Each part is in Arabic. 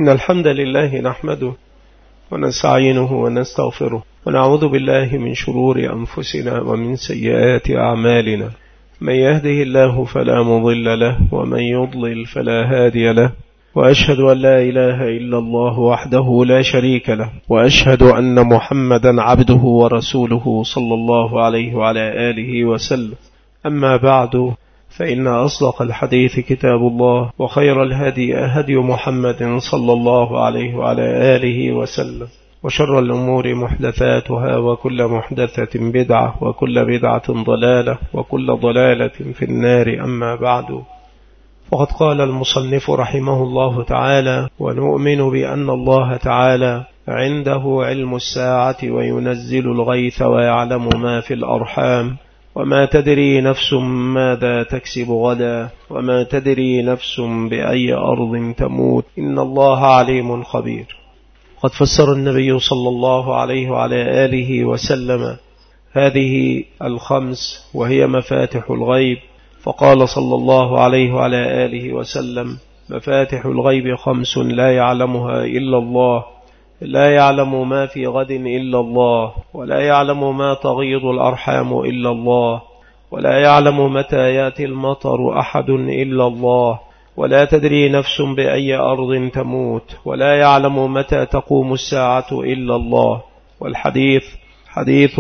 إن الحمد لله نحمده ونستعينه ونستغفره ونعوذ بالله من شرور أنفسنا ومن سيئات أعمالنا. من يهده الله فلا مضل له ومن يضلل فلا هادي له، وأشهد أن لا إله إلا الله وحده لا شريك له، وأشهد أن محمدا عبده ورسوله صلى الله عليه وعلى آله وسلم. أما بعد، فإن أصدق الحديث كتاب الله، وخير الهدي هدي محمد صلى الله عليه وعلى آله وسلم، وشر الأمور محدثاتها، وكل محدثة بدعة، وكل بدعة ضلالة، وكل ضلالة في النار. أما بعد، وقد قال المصنف رحمه الله تعالى: ونؤمن بأن الله تعالى عنده علم الساعة وينزل الغيث ويعلم ما في الأرحام، وما تدري نفس ماذا تكسب غدا، وما تدري نفس بأي أرض تموت، إن الله عليم خبير. قد فسر النبي صلى الله عليه وعلى آله وسلم هذه الخمس وهي مفاتح الغيب، فقال صلى الله عليه وعلى آله وسلم: مفاتح الغيب خمس لا يعلمها إلا الله، لا يعلم ما في غد إلا الله، ولا يعلم ما تغيض الأرحام إلا الله، ولا يعلم متى يأتي المطر أحد إلا الله، ولا تدري نفس بأي أرض تموت، ولا يعلم متى تقوم الساعة إلا الله. والحديث حديث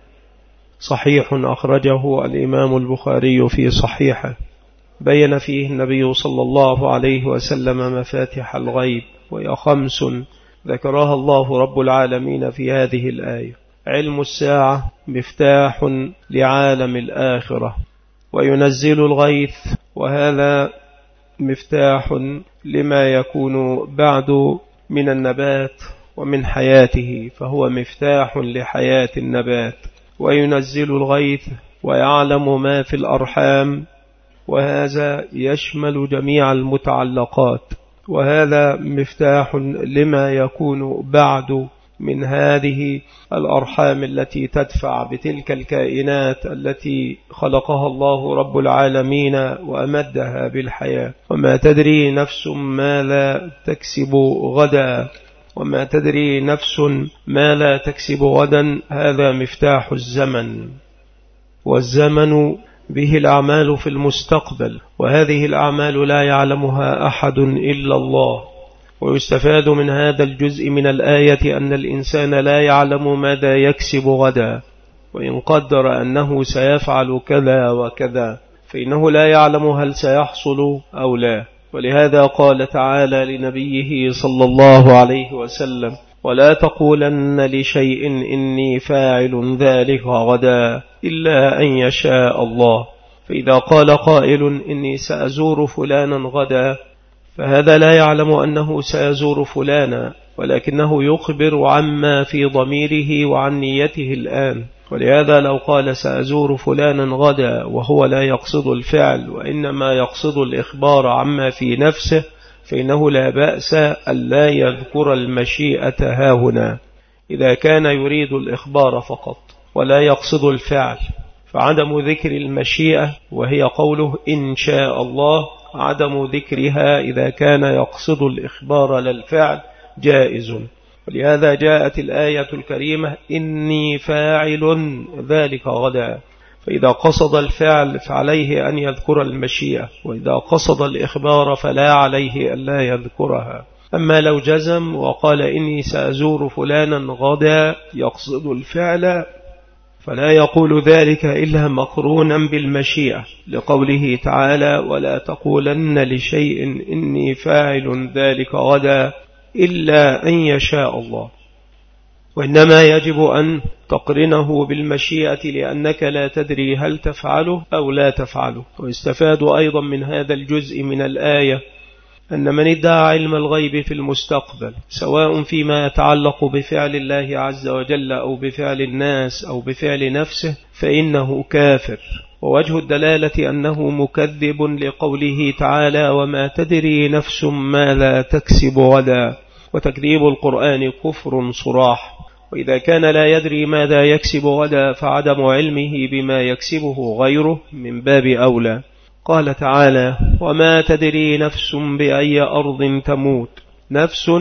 صحيح أخرجه الإمام البخاري في صحيحه، بين فيه النبي صلى الله عليه وسلم مفاتح الغيب، وهي خمس ذكرها الله رب العالمين في هذه الآية: علم الساعة مفتاح لعالم الآخرة، وينزل الغيث، وهذا مفتاح لما يكون بعد من النبات ومن حياته، فهو مفتاح لحياة النبات. وينزل الغيث ويعلم ما في الأرحام، وهذا يشمل جميع المتعلقات، وهذا مفتاح لما يكون بعد من هذه الأرحام التي تدفع بتلك الكائنات التي خلقها الله رب العالمين وأمدها بالحياة. وما تدري نفس ما لا تكسب غدا، وما تدري نفس ما لا تكسب غدا، هذا مفتاح الزمن، والزمن به الأعمال في المستقبل، وهذه الأعمال لا يعلمها أحد إلا الله. ويستفاد من هذا الجزء من الآية أن الإنسان لا يعلم ماذا يكسب غدا، وإن قدر أنه سيفعل كذا وكذا فإنه لا يعلم هل سيحصل أو لا. ولهذا قال تعالى لنبيه صلى الله عليه وسلم: ولا تقولن لشيء إني فاعل ذلك غدا إلا أن يشاء الله. فإذا قال قائل إني سأزور فلانا غدا، فهذا لا يعلم أنه سيزور فلانا، ولكنه يخبر عما في ضميره وعن نيته الآن. ولهذا لو قال سأزور فلانا غدا وهو لا يقصد الفعل، وإنما يقصد الإخبار عما في نفسه، فإنه لا بأس ألا يذكر المشيئة هاهنا إذا كان يريد الإخبار فقط ولا يقصد الفعل. فعدم ذكر المشيئة، وهي قوله إن شاء الله، عدم ذكرها إذا كان يقصد الإخبار للفعل جائز. ولهذا جاءت الآية الكريمة: إني فاعل ذلك غدا. فإذا قصد الفعل فعليه أن يذكر المشيئة، وإذا قصد الإخبار فلا عليه ألا يذكرها. أما لو جزم وقال إني سأزور فلانا غدا يقصد الفعل، فلا يقول ذلك إلا مقرونا بالمشيئة، لقوله تعالى: ولا تقولن لشيء إني فاعل ذلك غدا إلا أن يشاء الله. وإنما يجب أن تقرنه بالمشيئة، لأنك لا تدري هل تفعله أو لا تفعله. ويستفاد أيضا من هذا الجزء من الآية أن من ادعى علم الغيب في المستقبل، سواء فيما يتعلق بفعل الله عز وجل أو بفعل الناس أو بفعل نفسه، فإنه كافر. ووجه الدلالة أنه مكذب لقوله تعالى: وما تدري نفس ما لا تكسب غدا. وتكذيب القرآن كفر صراح. وإذا كان لا يدري ماذا يكسب غدا، فعدم علمه بما يكسبه غيره من باب أولى. قال تعالى: وما تدري نفس بأي أرض تموت. نفس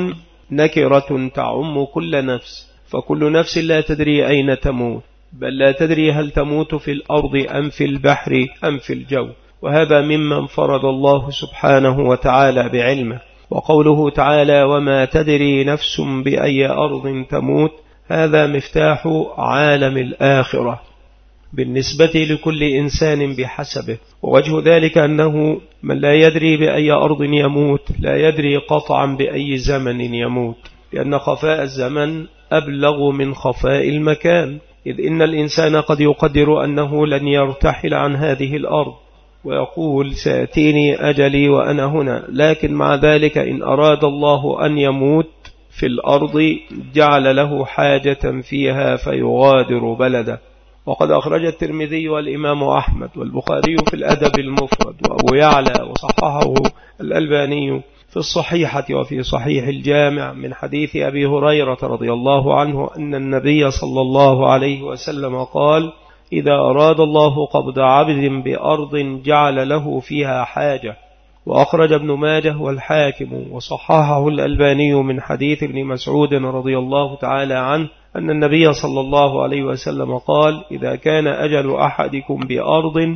نكرة تعم كل نفس، فكل نفس لا تدري أين تموت، بل لا تدري هل تموت في الأرض أم في البحر أم في الجو، وهذا ممن فرض الله سبحانه وتعالى بعلمه. وقوله تعالى وما تدري نفس بأي أرض تموت، هذا مفتاح عالم الآخرة بالنسبة لكل إنسان بحسبه. ووجه ذلك أنه من لا يدري بأي أرض يموت لا يدري قطعا بأي زمن يموت، لأن خفاء الزمن أبلغ من خفاء المكان، إذ إن الإنسان قد يقدر أنه لن يرتحل عن هذه الأرض ويقول سيأتيني أجلي وأنا هنا، لكن مع ذلك إن أراد الله أن يموت في الأرض جعل له حاجة فيها فيغادر بلده. وقد أخرج الترمذي والإمام أحمد والبخاري في الأدب المفرد وأبو يعلى وصححه الألباني في الصحيحة وفي صحيح الجامع من حديث أبي هريرة رضي الله عنه أن النبي صلى الله عليه وسلم قال إذا أراد الله قبض عبد بأرض جعل له فيها حاجة. وأخرج ابن ماجه والحاكم وصححه الألباني من حديث ابن مسعود رضي الله تعالى عنه أن النبي صلى الله عليه وسلم قال إذا كان أجل أحدكم بأرض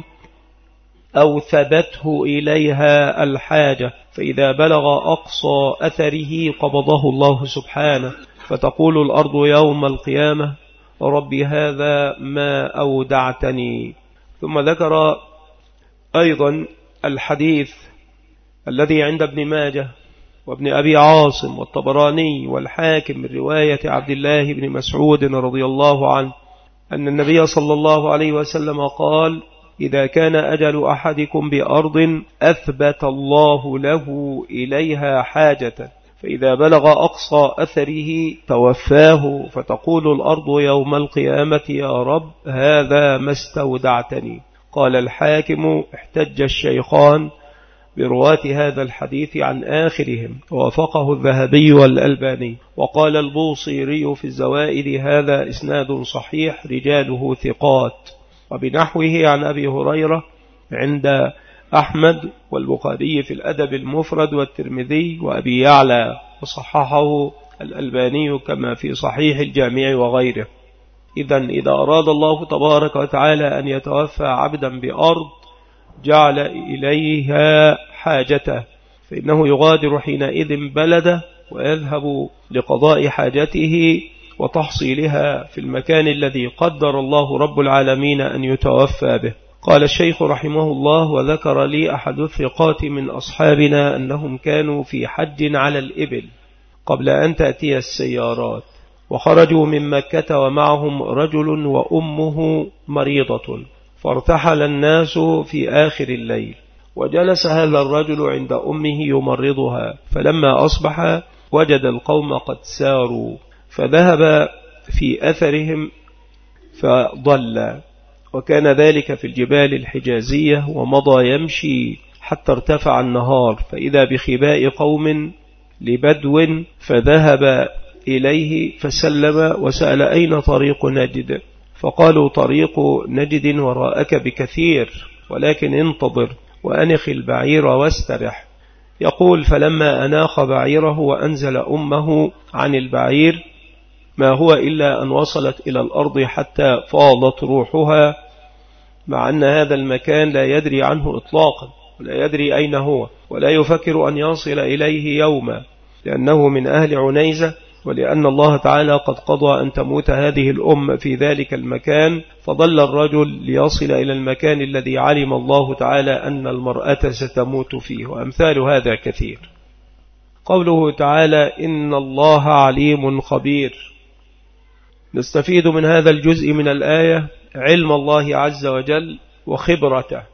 أو ثبته إليها الحاجة فإذا بلغ أقصى أثره قبضه الله سبحانه، فتقول الأرض يوم القيامة ربي هذا ما أودعتني. ثم ذكر أيضا الحديث الذي عند ابن ماجه وابن أبي عاصم والطبراني والحاكم من رواية عبد الله بن مسعود رضي الله عنه أن النبي صلى الله عليه وسلم قال إذا كان أجل أحدكم بأرض أثبت الله له إليها حاجة فإذا بلغ أقصى أثره توفاه، فتقول الأرض يوم القيامة يا رب هذا ما استودعتني. قال الحاكم احتج الشيخان برواة هذا الحديث عن آخرهم، ووافقه الذهبي والألباني. وقال البوصيري في الزوائد هذا إسناد صحيح رجاله ثقات. وبنحوه عن أبي هريرة عند أحمد والبخاري في الأدب المفرد والترمذي وأبي يعلى، وصححه الألباني كما في صحيح الجامع وغيره. إذا أراد الله تبارك وتعالى أن يتوفى عبدا بأرض جعل إليها حاجته، فإنه يغادر حينئذ بلده ويذهب لقضاء حاجته وتحصيلها في المكان الذي قدر الله رب العالمين أن يتوفى به. قال الشيخ رحمه الله وذكر لي أحد الثقات من أصحابنا أنهم كانوا في حج على الإبل قبل أن تأتي السيارات، وخرجوا من مكة ومعهم رجل وأمه مريضة، فارتحل الناس في آخر الليل، وجلس هذا الرجل عند أمه يمرضها، فلما أصبح وجد القوم قد ساروا فذهب في أثرهم فضل، وكان ذلك في الجبال الحجازية، ومضى يمشي حتى ارتفع النهار فإذا بخباء قوم لبدو فذهب إليه فسلم وسأل أين طريق نجد؟ فقالوا طريق نجد وراءك بكثير ولكن انتظر وأنخ البعير واسترح. يقول فلما أناخ بعيره وأنزل أمه عن البعير ما هو إلا أن وصلت إلى الأرض حتى فاضت روحها، مع أن هذا المكان لا يدري عنه إطلاقا ولا يدري أين هو ولا يفكر أن يصل إليه يوما، لأنه من أهل عنيزة، ولأن الله تعالى قد قضى أن تموت هذه الأم في ذلك المكان، فضل الرجل ليصل إلى المكان الذي علم الله تعالى أن المرأة ستموت فيه، وأمثال هذا كثير. قوله تعالى إن الله عليم خبير، نستفيد من هذا الجزء من الآية علم الله عز وجل وخبرته،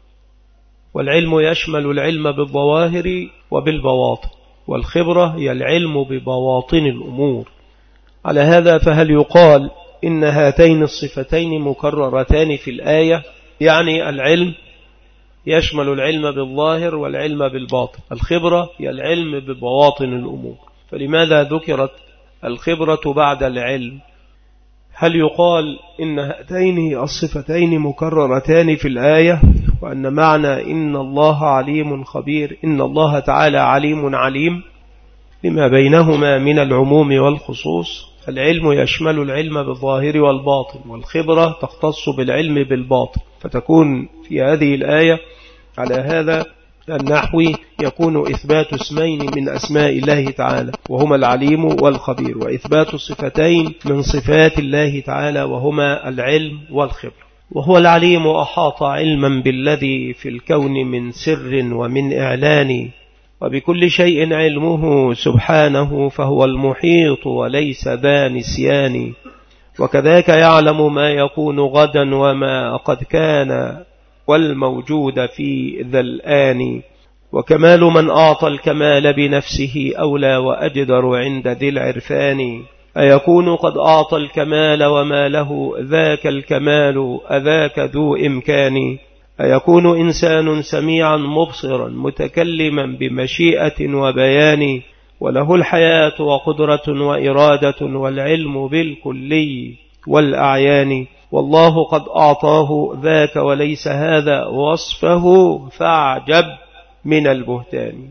والعلم يشمل العلم بالظواهر وبالبواطن، والخبرة هي العلم ببواطن الأمور. على هذا فهل يقال إن هاتين الصفتين مكررتان في الآية؟ يعني العلم يشمل العلم بالظاهر والعلم بالباطن، الخبرة هي العلم ببواطن الأمور، فلماذا ذكرت الخبرة بعد العلم؟ هل يقال إن هاتين الصفتين مكررتان في الآية، وأن معنى إن الله عليم خبير إن الله تعالى عليم عليم؟ لما بينهما من العموم والخصوص. العلم يشمل العلم بالظاهر والباطن، والخبرة تختص بالعلم بالباطن، فتكون في هذه الآية على هذا النحو يكون إثبات اسمين من أسماء الله تعالى وهما العليم والخبير، وإثبات صفتين من صفات الله تعالى وهما العلم والخبر. وهو العليم أحاط علما بالذي في الكون من سر ومن إعلان، وبكل شيء علمه سبحانه، فهو المحيط وليس ذا نسيان. وكذاك يعلم ما يكون غدا وما قد كان والموجود في ذا الآن. وكمال من أعطى الكمال بنفسه أولى وأجدر عند ذي العرفان. أيكون قد أعطى الكمال وما له ذاك الكمال أذاك ذو إمكان. أيكون إنسان سميعا مبصرا متكلما بمشيئة وبيان، وله الحياة وقدرة وإرادة والعلم بالكلي والأعيان. والله قد أعطاه ذاك وليس هذا وصفه، فاعجب من البهتان.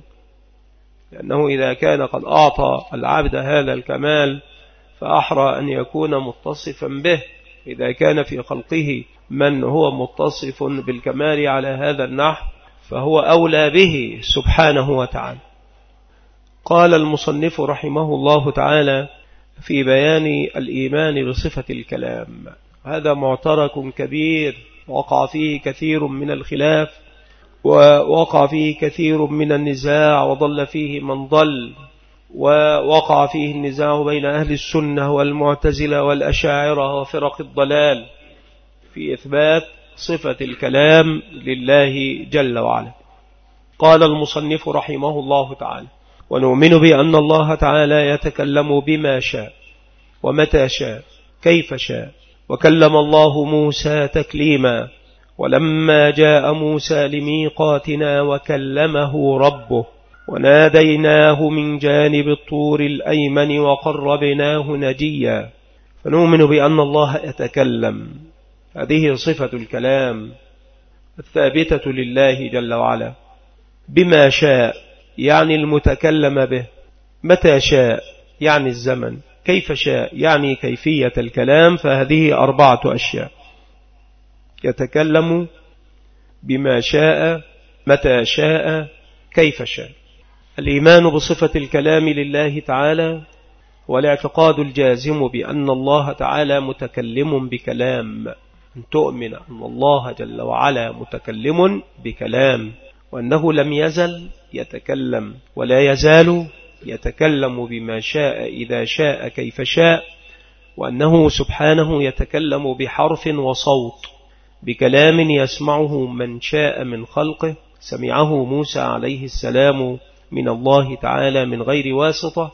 لأنه إذا كان قد أعطى العبد هذا الكمال فأحرى أن يكون متصفا به. إذا كان في خلقه من هو متصف بالكمال على هذا النحو فهو أولى به سبحانه وتعالى. قال المصنف رحمه الله تعالى في بيان الإيمان بصفة الكلام: هذا معترك كبير وقع فيه كثير من الخلاف، ووقع فيه كثير من النزاع، وضل فيه من ضل، ووقع فيه النزاع بين أهل السنة والمعتزلة والأشاعرة وفرق الضلال في إثبات صفة الكلام لله جل وعلا. قال المصنف رحمه الله تعالى: ونؤمن بأن الله تعالى يتكلم بما شاء ومتى شاء كيف شاء. وكلم الله موسى تكليما، ولما جاء موسى لميقاتنا وكلمه ربه وناديناه من جانب الطور الأيمن وقربناه نجيا. فنؤمن بأن الله يتكلم، هذه صفة الكلام الثابتة لله جل وعلا، بما شاء يعني المتكلم به، متى شاء يعني الزمن، كيف شاء يعني كيفية الكلام. فهذه 4 أشياء: يتكلم بما شاء، متى شاء، كيف شاء. الإيمان بصفة الكلام لله تعالى والاعتقاد الجازم بأن الله تعالى متكلم بكلام، أن تؤمن أن الله جل وعلا متكلم بكلام، وأنه لم يزل يتكلم ولا يزال يتكلم بما شاء إذا شاء كيف شاء، وأنه سبحانه يتكلم بحرف وصوت، بكلام يسمعه من شاء من خلقه. سمعه موسى عليه السلام من الله تعالى من غير واسطة،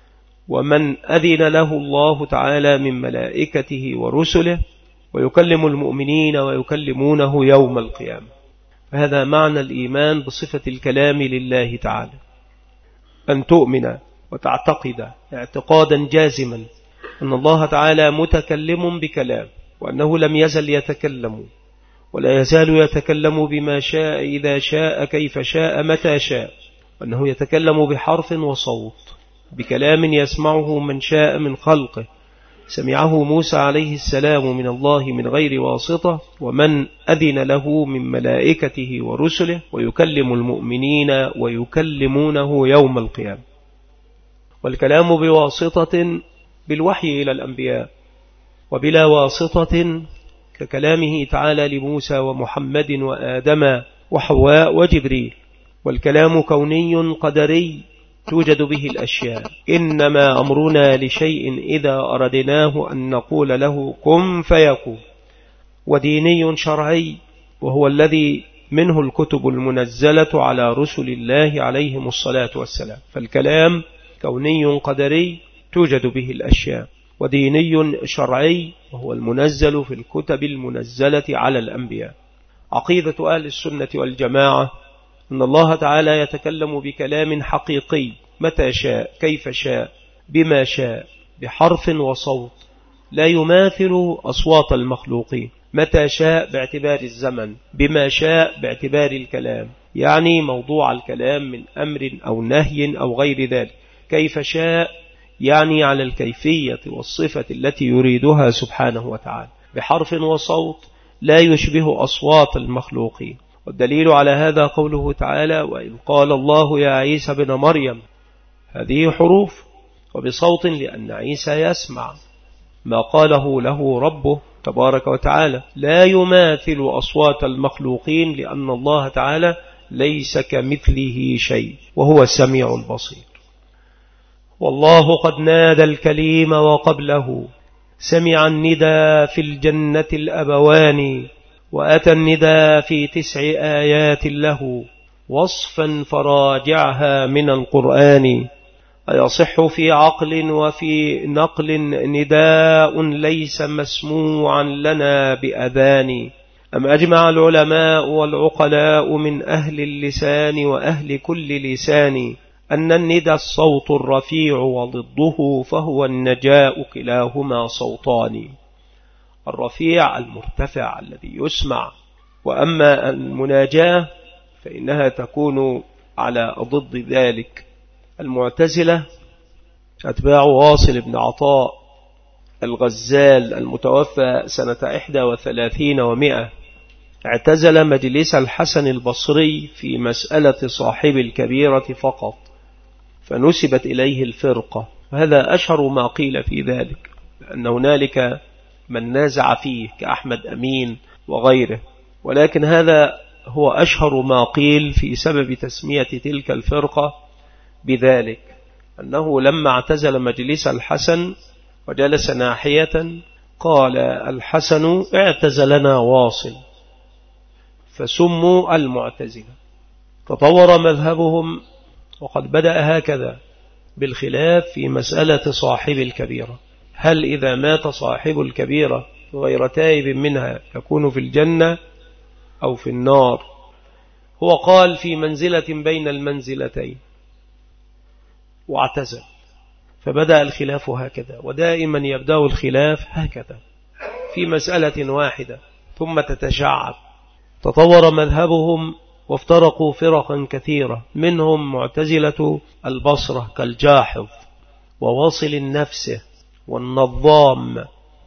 ومن أذن له الله تعالى من ملائكته ورسله، ويكلم المؤمنين ويكلمونه يوم القيامة. فهذا معنى الإيمان بصفة الكلام لله تعالى، أن تؤمن وتعتقد اعتقادا جازما أن الله تعالى متكلم بكلام، وأنه لم يزل يتكلم ولا يزال يتكلم بما شاء إذا شاء كيف شاء متى شاء، وأنه يتكلم بحرف وصوت، بكلام يسمعه من شاء من خلقه. سمعه موسى عليه السلام من الله من غير واسطة، ومن أذن له من ملائكته ورسله، ويكلم المؤمنين ويكلمونه يوم القيامة. والكلام بواسطة بالوحي إلى الأنبياء، وبلا واسطة ككلامه تعالى لموسى ومحمد وآدم وحواء وجبريل. والكلام كوني قدري توجد به الأشياء، إنما أمرنا لشيء إذا أردناه أن نقول له كن فيكون. وديني شرعي، وهو الذي منه الكتب المنزلة على رسل الله عليهم الصلاة والسلام. فالكلام كوني قدري توجد به الأشياء، وديني شرعي وهو المنزل في الكتب المنزلة على الأنبياء. عقيدة أهل السنة والجماعة أن الله تعالى يتكلم بكلام حقيقي متى شاء كيف شاء بما شاء، بحرف وصوت لا يماثل أصوات المخلوقين، متى شاء باعتبار الزمن، بما شاء باعتبار الكلام، يعني موضوع الكلام من أمر أو نهي أو غير ذلك، كيف شاء، يعني على الكيفية والصفة التي يريدها سبحانه وتعالى، بحرف وصوت لا يشبه أصوات المخلوقين. والدليل على هذا قوله تعالى: وإذ قال الله يا عيسى بن مريم. هذه حروف وبصوت، لأن عيسى يسمع ما قاله له ربه تبارك وتعالى، لا يماثل أصوات المخلوقين، لأن الله تعالى ليس كمثله شيء وهو السميع البصير. والله قد نادى الكليم وقبله، سمع الندى في الجنة الأبوان، وأتى الندى في 9 آيات له، وصفا فراجعها من القرآن. أيصح في عقل وفي نقل نداء ليس مسموعا لنا بأذان؟ أم أجمع العلماء والعقلاء من أهل اللسان وأهل كل لسان أن الندى الصوت الرفيع وضده فهو النجاء، كلاهما صوتان. الرفيع المرتفع الذي يسمع، وأما المناجاة فإنها تكون على ضد ذلك. المعتزلة أتباع واصل بن عطاء الغزال المتوفى سنة 31 و100 اعتزل مجلس الحسن البصري في مسألة صاحب الكبيرة فقط، فنسبت إليه الفرقة. هذا أشهر ما قيل في ذلك، لأن هنالك من نازع فيه كأحمد أمين وغيره، ولكن هذا هو أشهر ما قيل في سبب تسمية تلك الفرقة بذلك، أنه لما اعتزل مجلس الحسن وجلس ناحية قال الحسن اعتزلنا واصل، فسموا المعتزلة. تطور مذهبهم، وقد بدأ هكذا بالخلاف في مسألة صاحب الكبيرة، هل إذا مات صاحب الكبيرة غير تائب منها يكون في الجنة أو في النار؟ هو قال في منزلة بين المنزلتين واعتزل، فبدأ الخلاف هكذا، ودائما يبدأ الخلاف هكذا في مسألة واحدة ثم تتشعب. تطور مذهبهم وافترقوا فرقا كثيرة، منهم معتزلة البصرة كالجاحظ وواصل نفسه والنظام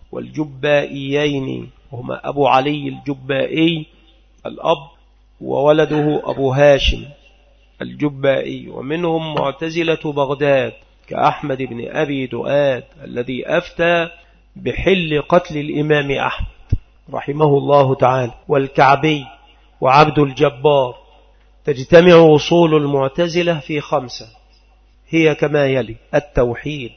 والجبائيين، وهما أبو علي الجبائي الأب وولده أبو هاشم الجبائي. ومنهم معتزلة بغداد كأحمد بن أبي دؤاد الذي أفتى بحل قتل الإمام أحمد رحمه الله تعالى، والكعبي وعبد الجبار. تجتمع وصول المعتزلة في 5، هي كما يلي: التوحيد،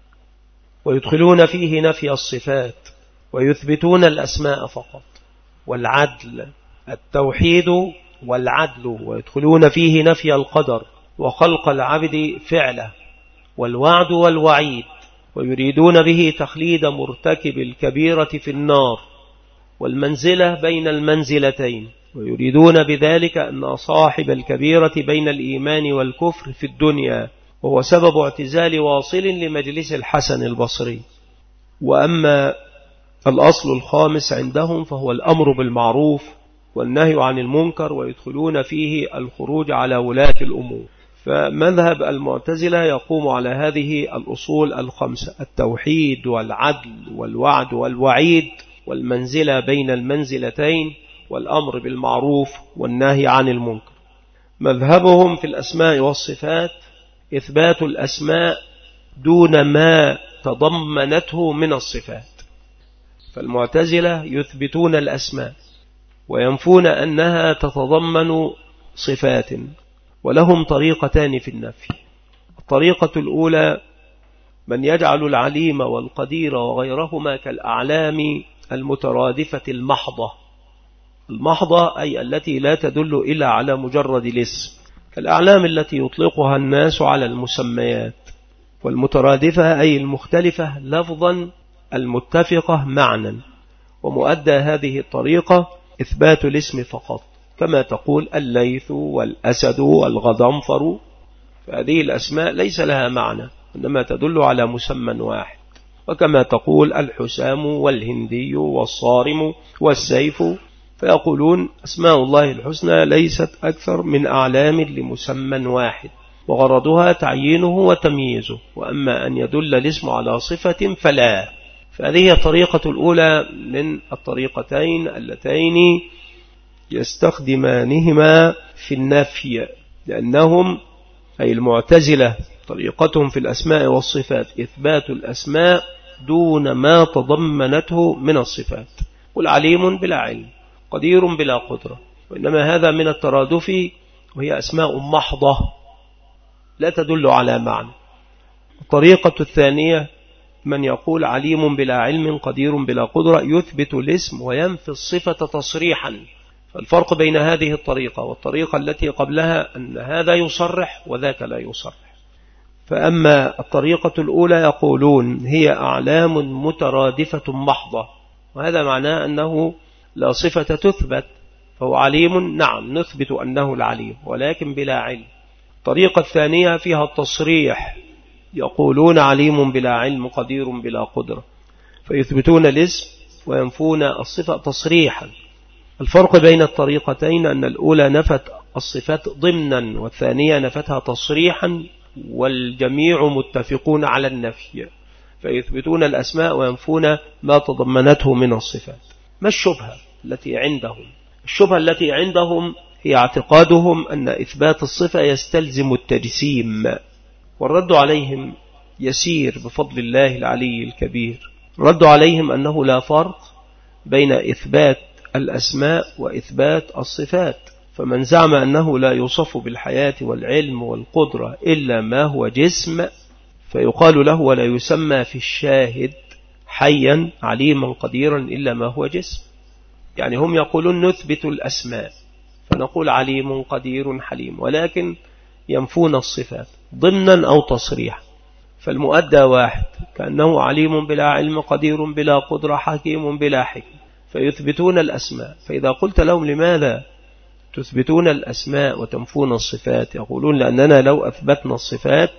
ويدخلون فيه نفي الصفات، ويثبتون الأسماء فقط، والعدل، التوحيد والعدل، ويدخلون فيه نفي القدر وخلق العبد فعله، والوعد والوعيد، ويريدون به تخليد مرتكب الكبيرة في النار، والمنزلة بين المنزلتين، ويريدون بذلك أن صاحب الكبيرة بين الإيمان والكفر في الدنيا، وهو سبب اعتزال واصل لمجلس الحسن البصري. وأما الأصل الخامس عندهم فهو الأمر بالمعروف والنهي عن المنكر، ويدخلون فيه الخروج على ولاة الأمور. فمذهب المعتزلة يقوم على هذه الأصول 5: التوحيد والعدل والوعد والوعيد، والمنزلة بين المنزلتين، والأمر بالمعروف والنهي عن المنكر. مذهبهم في الأسماء والصفات إثبات الأسماء دون ما تضمنته من الصفات، فالمعتزلة يثبتون الأسماء وينفون أنها تتضمن صفات، ولهم طريقتان في النفي. الطريقة الأولى من يجعل العليم والقدير وغيرهما كالأعلام المترادفة المحضة. المحضة أي التي لا تدل إلا على مجرد الاسم، كالأعلام التي يطلقها الناس على المسميات. والمترادفة أي المختلفة لفظا المتفقة معنى. ومؤدى هذه الطريقة إثبات الاسم فقط، كما تقول الليث والأسد والغضنفر، فهذه الأسماء ليس لها معنى، إنما تدل على مسمى واحد. وكما تقول الحسام والهندي والصارم والسيف، فيقولون أسماء الله الحسنى ليست أكثر من أعلام لمسمى واحد، وغرضها تعيينه وتمييزه. وأما أن يدل الاسم على صفة فلا. فهذه الطريقة الأولى من الطريقتين اللتين يستخدمانهما في النفي، لأنهم أي المعتزلة طريقتهم في الأسماء والصفات إثبات الأسماء دون ما تضمنته من الصفات. قل عليم بلا علم، قدير بلا قدرة، وإنما هذا من الترادف، وهي أسماء محضة لا تدل على معنى. الطريقة الثانية من يقول عليم بلا علم قدير بلا قدرة، يثبت الاسم وينفي الصفة تصريحا. فالفرق بين هذه الطريقة والطريقة التي قبلها أن هذا يصرح وذاك لا يصرح. فأما الطريقة الأولى يقولون هي أعلام مترادفة محضة، وهذا معناه أنه لا صفة تثبت، فهو عليم، نعم نثبت أنه العليم ولكن بلا علم. الطريقة الثانية فيها التصريح، يقولون عليم بلا علم قدير بلا قدرة، فيثبتون الاسم وينفون الصفة تصريحا. الفرق بين الطريقتين أن الأولى نفت الصفات ضمنا والثانية نفتها تصريحا، والجميع متفقون على النفي، فيثبتون الأسماء وينفون ما تضمنته من الصفات. ما الشبهة التي عندهم؟ الشبهة التي عندهم هي اعتقادهم أن إثبات الصفة يستلزم التجسيم، والرد عليهم يسير بفضل الله العلي الكبير. الرد عليهم أنه لا فرق بين إثبات الأسماء وإثبات الصفات، فمن زعم أنه لا يوصف بالحياة والعلم والقدرة إلا ما هو جسم فيقال له ولا يسمى في الشاهد حيا عليما قديرا إلا ما هو جسم. يعني هم يقولون نثبت الأسماء فنقول عليم قدير حليم، ولكن ينفون الصفات ضمنا أو تصريحا. فالمؤدى واحد، كأنه عليم بلا علم قدير بلا قدرة حكيم بلا حكم، فيثبتون الأسماء. فإذا قلت لهم لماذا تثبتون الأسماء وتنفون الصفات، يقولون لأننا لو أثبتنا الصفات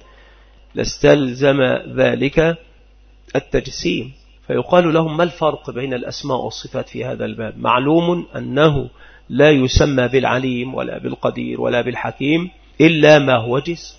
لاستلزم ذلك التجسيم. فيقال لهم ما الفرق بين الأسماء والصفات في هذا الباب؟ معلوم أنه لا يسمى بالعليم ولا بالقدير ولا بالحكيم إلا ما هو جسم،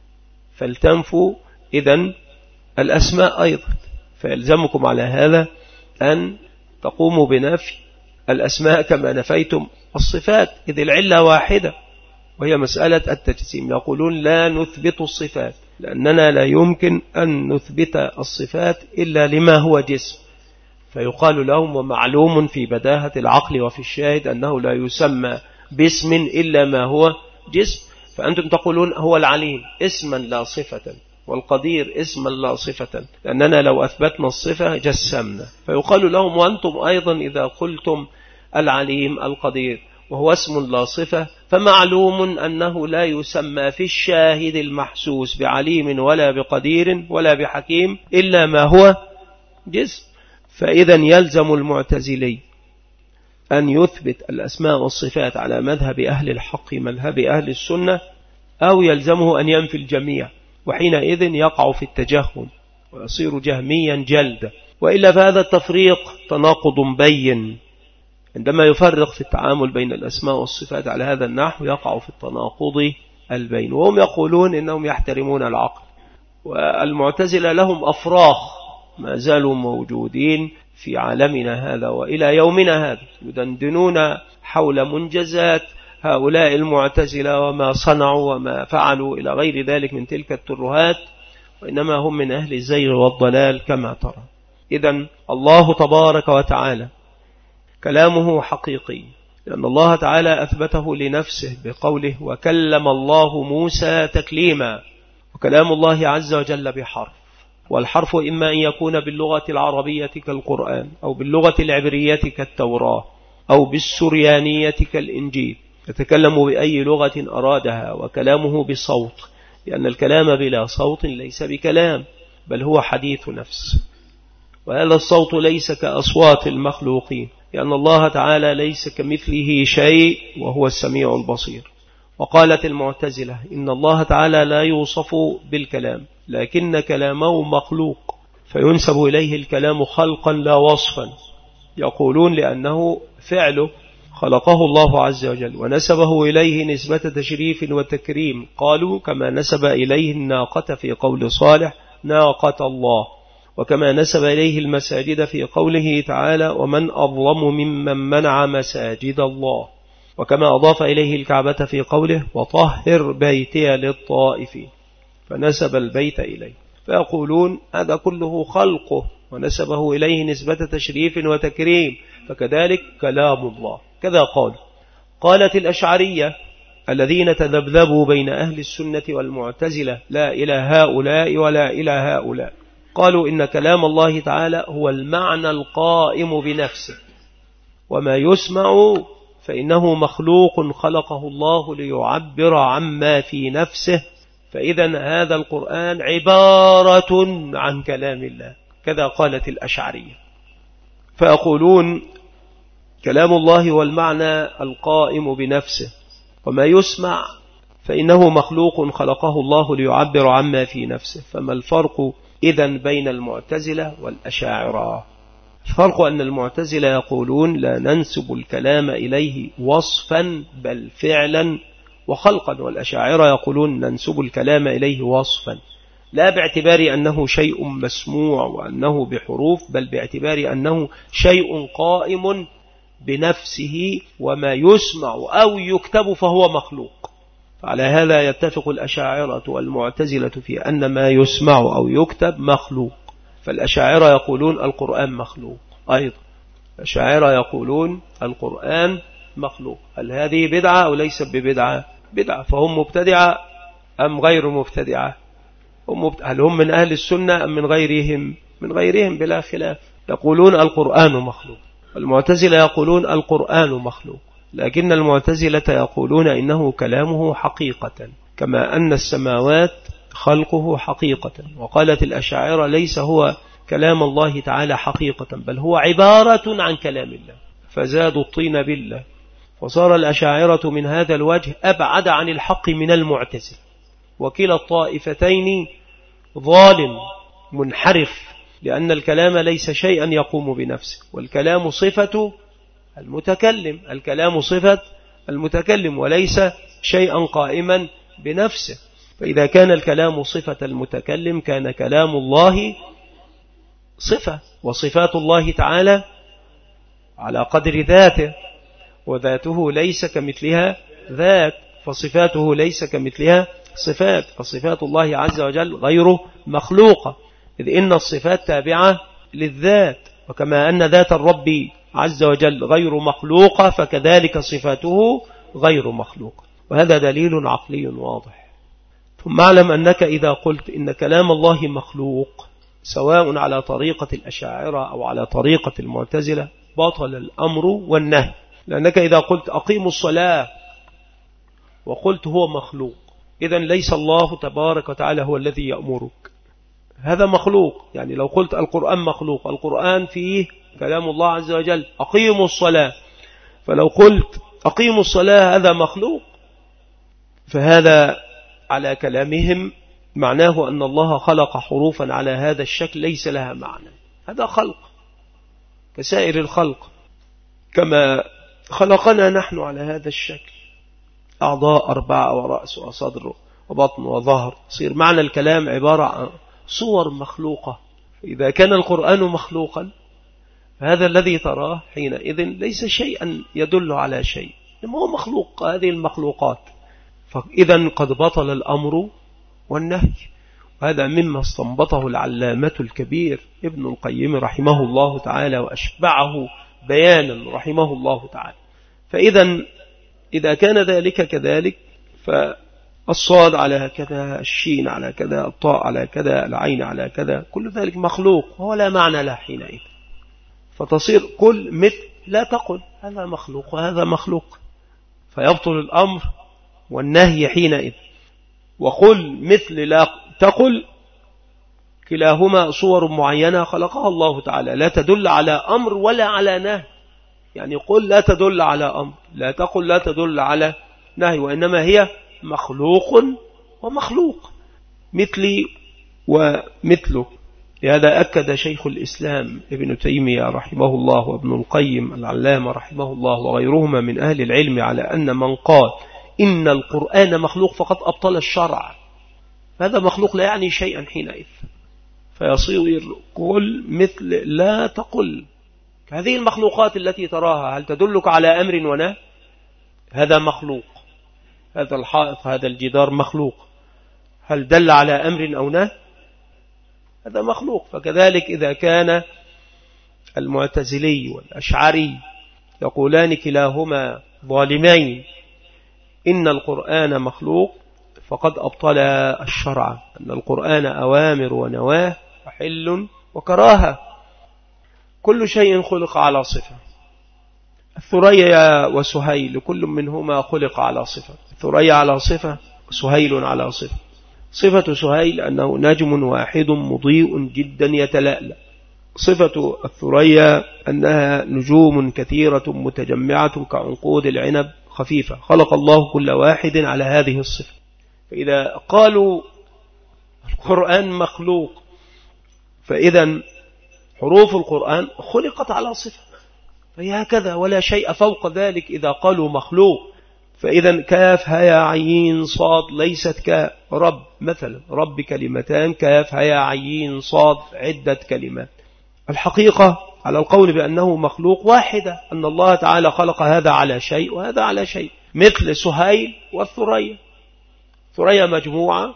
فلتنفوا إذن الأسماء أيضا. فيلزمكم على هذا أن تقوموا بنفي الأسماء كما نفيتم الصفات، إذ العلة واحدة وهي مسألة التجسيم. يقولون لا نثبت الصفات لأننا لا يمكن أن نثبت الصفات إلا لما هو جسم. فيقال لهم ومعلوم في بداهة العقل وفي الشاهد أنه لا يسمى باسم إلا ما هو جسم. فأنتم تقولون هو العليم اسما لا صفة، والقدير اسما لا صفة، لأننا لو أثبتنا الصفة جسمنا. فيقال لهم وأنتم أيضا إذا قلتم العليم القدير وهو اسم لا صفة، فمعلوم أنه لا يسمى في الشاهد المحسوس بعليم ولا بقدير ولا بحكيم إلا ما هو جسم. فإذا يلزم المعتزلي أن يثبت الأسماء والصفات على مذهب أهل الحق مذهب أهل السنة، أو يلزمه أن ينفي الجميع، وحينئذ يقع في التجهم ويصير جهميا جلدا. وإلا فهذا التفريق تناقض بين. عندما يفرق في التعامل بين الأسماء والصفات على هذا النحو يقع في التناقض البين. وهم يقولون إنهم يحترمون العقل، والمعتزلة لهم أفراخ ما زالوا موجودين في عالمنا هذا وإلى يومنا هذا، يدندنون حول منجزات هؤلاء المعتزلة وما صنعوا وما فعلوا إلى غير ذلك من تلك الترهات، وإنما هم من أهل الزيغ والضلال كما ترى. إذن الله تبارك وتعالى كلامه حقيقي، لأن الله تعالى أثبته لنفسه بقوله وكلم الله موسى تكليما. وكلام الله عز وجل بحرف، والحرف إما أن يكون باللغة العربية كالقرآن، أو باللغة العبرية كالتوراة، أو بالسريانية كالإنجيل، يتكلم بأي لغة أرادها. وكلامه بصوت، لأن الكلام بلا صوت ليس بكلام بل هو حديث نفس، وهذا الصوت ليس كأصوات المخلوقين، لأن الله تعالى ليس كمثله شيء وهو السميع البصير. وقالت المعتزلة إن الله تعالى لا يوصف بالكلام لكن كلامه مخلوق، فينسب إليه الكلام خلقا لا وصفا. يقولون لأنه فعله خلقه الله عز وجل ونسبه إليه نسبة تشريف وتكريم، قالوا كما نسب إليه الناقة في قول صالح ناقة الله، وكما نسب إليه المساجد في قوله تعالى ومن أظلم ممن منع مساجد الله، وكما أضاف إليه الكعبة في قوله وطهر بيتي للطائفين، فنسب البيت إليه. فيقولون هذا كله خلقه ونسبه إليه نسبة تشريف وتكريم، فكذلك كلام الله. كذا قالت الأشعرية الذين تذبذبوا بين أهل السنة والمعتزلة لا إلى هؤلاء ولا إلى هؤلاء، قالوا إن كلام الله تعالى هو المعنى القائم بنفسه، وما يسمع فإنه مخلوق خلقه الله ليعبر عما في نفسه، فإذا هذا القرآن عبارة عن كلام الله. كذا قالت الأشعرية. فيقولون كلام الله هو المعنى القائم بنفسه، وما يسمع فإنه مخلوق خلقه الله ليعبر عما في نفسه. فما الفرق إذن بين المعتزلة والأشاعرة؟ الفرق أن المعتزلة يقولون لا ننسب الكلام إليه وصفا بل فعلا وخلقا، والأشاعرة يقولون ننسب الكلام إليه وصفا لا باعتبار أنه شيء مسموع وأنه بحروف، بل باعتبار أنه شيء قائم بنفسه، وما يسمع أو يكتب فهو مخلوق. فعلى هذا يتفق الأشاعرة والمعتزلة في أن ما يسمع أو يكتب مخلوق. فالأشاعرة يقولون القرآن مخلوق، أيضا الأشاعرة يقولون القرآن مخلوق. هل هذه بدعة أو ليست ببدعة؟ بدعة. فهم مبتدعة أم غير مبتدعة؟ هل هم من أهل السنة أم من غيرهم؟ من غيرهم بلا خلاف. يقولون القرآن مخلوق. المعتزلة يقولون القرآن مخلوق، لكن المعتزلة يقولون إنه كلامه حقيقة كما أن السماوات خلقه حقيقة. وقالت الأشاعرة ليس هو كلام الله تعالى حقيقة، بل هو عبارة عن كلام الله، فزادوا الطين بالله. وصار الأشاعرة من هذا الوجه أبعد عن الحق من المعتزلة، وكلا الطائفتين ظالم منحرف، لأن الكلام ليس شيئا يقوم بنفسه، والكلام صفة المتكلم، الكلام صفة المتكلم وليس شيئا قائما بنفسه. فإذا كان الكلام صفة المتكلم كان كلام الله صفة، وصفات الله تعالى على قدر ذاته، وذاته ليس كمثلها ذات، فصفاته ليس كمثلها صفات، فصفات الله عز وجل غير مخلوقة، إذ إن الصفات تابعة للذات، وكما أن ذات الرب عز وجل غير مخلوقة فكذلك صفاته غير مخلوقة. وهذا دليل عقلي واضح. ثم اعلم أنك إذا قلت إن كلام الله مخلوق سواء على طريقة الأشاعرة أو على طريقة المعتزلة بطل الأمر والنهي، لأنك إذا قلت أقيموا الصلاة وقلت هو مخلوق، إذن ليس الله تبارك وتعالى هو الذي يأمرك، هذا مخلوق. يعني لو قلت القرآن مخلوق، القرآن فيه كلام الله عز وجل أقيموا الصلاة، فلو قلت أقيموا الصلاة هذا مخلوق، فهذا على كلامهم معناه أن الله خلق حروفا على هذا الشكل ليس لها معنى، هذا خلق كسائر الخلق، كما خلقنا نحن على هذا الشكل، أعضاء 4 ورأس وصدر وبطن وظهر، صير معنى الكلام عبارة عن صور مخلوقة. إذا كان القرآن مخلوقا فهذا الذي تراه حينئذ ليس شيئا يدل على شيء، إنما هو مخلوق هذه المخلوقات، فإذا قد بطل الأمر والنهي. وهذا مما استنبطه العلامة الكبير ابن القيم رحمه الله تعالى وأشبعه بيانا رحمه الله تعالى. فإذا إذا كان ذلك كذلك فالصاد على كذا، الشين على كذا، الطاء على كذا، العين على كذا، كل ذلك مخلوق وهو لا معنى له حينئذ، فتصير كل مثل لا تقل هذا مخلوق وهذا مخلوق، فيبطل الأمر والنهي حينئذ. وقل مثل لا تقل كلاهما صور معينة خلقها الله تعالى لا تدل على أمر ولا على نهي. يعني قل لا تدل على أمر، لا تقل لا تدل على نهي، وإنما هي مخلوق ومخلوق، مثلي ومثله. لهذا أكد شيخ الإسلام ابن تيمية رحمه الله وابن القيم العلامة رحمه الله وغيرهما من أهل العلم على أن من قال إن القرآن مخلوق فقد أبطل الشرع. هذا مخلوق لا يعني شيئا حينئذ، فيصير قل مثل لا تقل. هذه المخلوقات التي تراها هل تدلك على أمر ونهي؟ هذا مخلوق. هذا الحائط، هذا الجدار مخلوق، هل دل على أمر أو نهي؟ هذا مخلوق. فكذلك إذا كان المعتزلي والأشعري يقولان كلاهما ظالمين إن القرآن مخلوق فقد أبطل الشرع، أن القرآن أوامر ونواه وحل وكراهة، كل شيء خلق على صفة. الثريا وسهيل كل منهما خلق على صفة، الثريا على صفة وسهيل على صفة. صفة سهيل أنه نجم واحد مضيء جدا يتلألأ، صفة الثريا أنها نجوم كثيرة متجمعة كعنقود العنب خفيفة، خلق الله كل واحد على هذه الصفة. فإذا قالوا القرآن مخلوق فإذا حروف القرآن خلقت على صفة، فهي هكذا ولا شيء فوق ذلك. إذا قالوا مخلوق فإذا كاف هيا عين صاد ليست كرب مثلا، رب كلمتان، كاف هيا عين صاد عدة كلمات. الحقيقة على القول بأنه مخلوق واحدة، أن الله تعالى خلق هذا على شيء وهذا على شيء، مثل سهيل والثريا. ثريا مجموعة،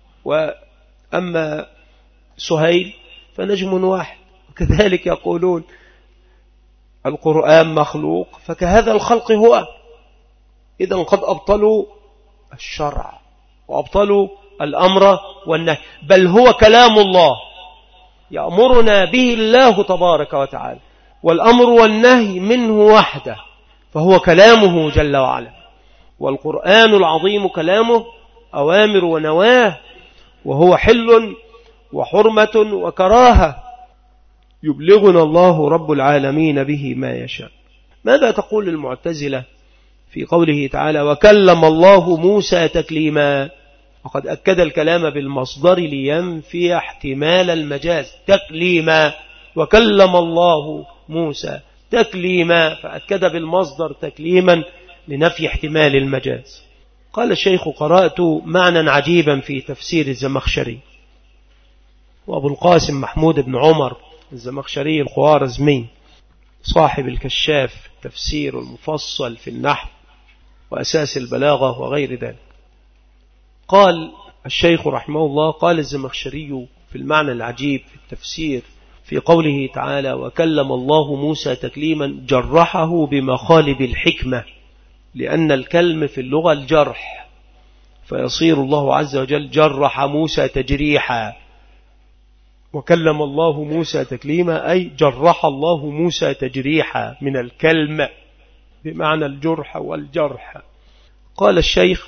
وأما سهيل فنجم واحد. وكذلك يقولون القرآن مخلوق فكهذا الخلق هو. إذن قد أبطلوا الشرع وأبطلوا الأمر والنهي، بل هو كلام الله يأمرنا به الله تبارك وتعالى، والأمر والنهي منه وحده، فهو كلامه جل وعلا. والقرآن العظيم كلامه أوامر ونواه، وهو حل وحرمة وكراهة يبلغنا الله رب العالمين به ما يشاء. ماذا تقول المعتزلة في قوله تعالى وكلم الله موسى تكليما؟ وقد أكد الكلام بالمصدر لينفي احتمال المجاز، تكليما، وكلم الله موسى تكليما، فأكد بالمصدر تكليما لنفي احتمال المجاز. قال الشيخ قرأت معنى عجيبا في تفسير الزمخشري، وأبو القاسم محمود بن عمر الزمخشري الخوارزمي صاحب الكشاف تفسير المفصل في النحو وأساس البلاغة وغير ذلك. قال الشيخ رحمه الله قال الزمخشري في المعنى العجيب في التفسير في قوله تعالى وكلم الله موسى تكليما، جرحه بمخالب الحكمة، لأن الكلم في اللغة الجرح، فيصير الله عز وجل جرح موسى تجريحا. وكلم الله موسى تكليما أي جرح الله موسى تجريحا من الكلم بمعنى الجرح والجرح. قال الشيخ